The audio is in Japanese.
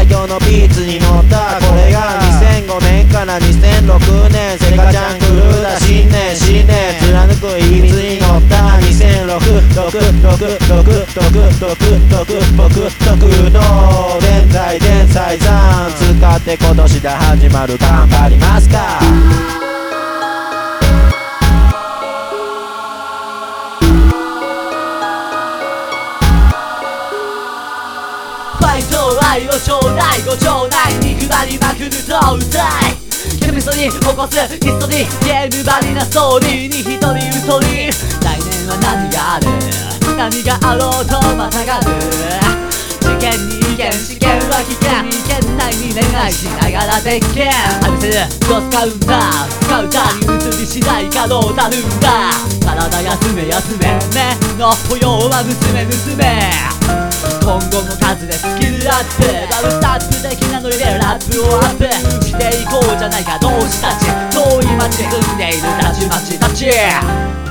ドのビーツに乗った。これが2005年から2006年、セカちゃんクルーだ。新年貫くいつに乗った。2006僕特道天才山使って今年で始まる。頑張りますか。 ファイト愛をちょうだいごちょうだい肉張りまくると歌いケミストに起こすヒストリーゲームバリなストーリーに一人嘘に来年は何がある何があろうとまたがる試験に意見試験は危険意見内に恋愛しながら鉄拳愛せるどう使うんだ使うたに移り次第可能たるんだ体休め休め目の保養は娘今後の数でスキルアップバブスタップ的なノリでラップをアップしていこうじゃないか同志たち遠い街で住んでいるたちまちたち